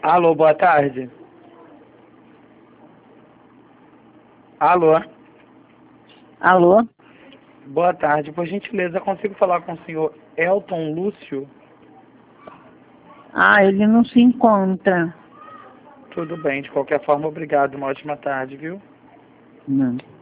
Alô, boa tarde. Alô, Alô? boa tarde. Por gentileza, consigo falar com o senhor Elton Lúcio? Ah, ele não se encontra. Tudo bem, de qualquer forma, obrigado. Uma ótima tarde, viu? Não.